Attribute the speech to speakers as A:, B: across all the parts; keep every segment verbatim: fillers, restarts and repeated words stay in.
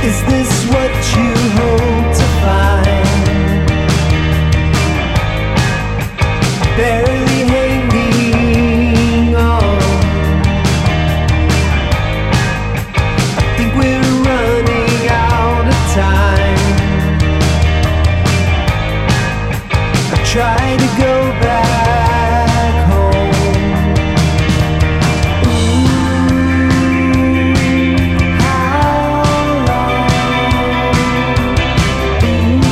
A: Is this what you hope to find? Barely hanging on. I think we're running out of time. I try to go back home. Ooh, how long? Ooh,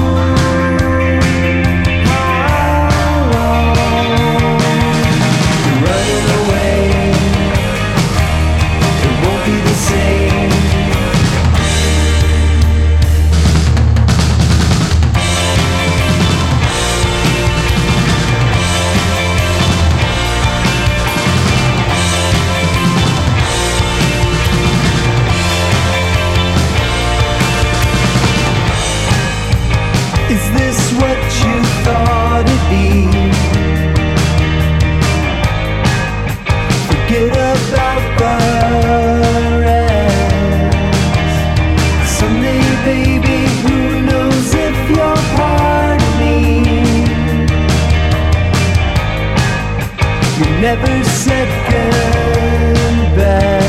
A: how long? Running away, it won't be the same. Is this what you thought it'd be? Forget about the rest. Someday, baby, who knows if you're part of me? You never said goodbye.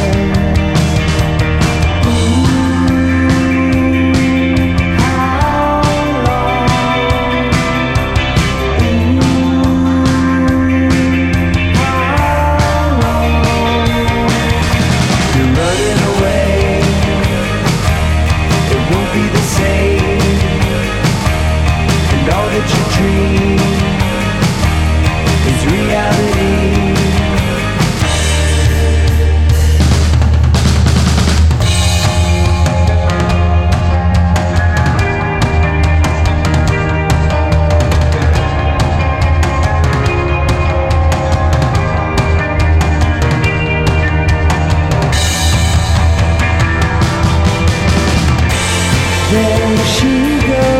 A: There she goes.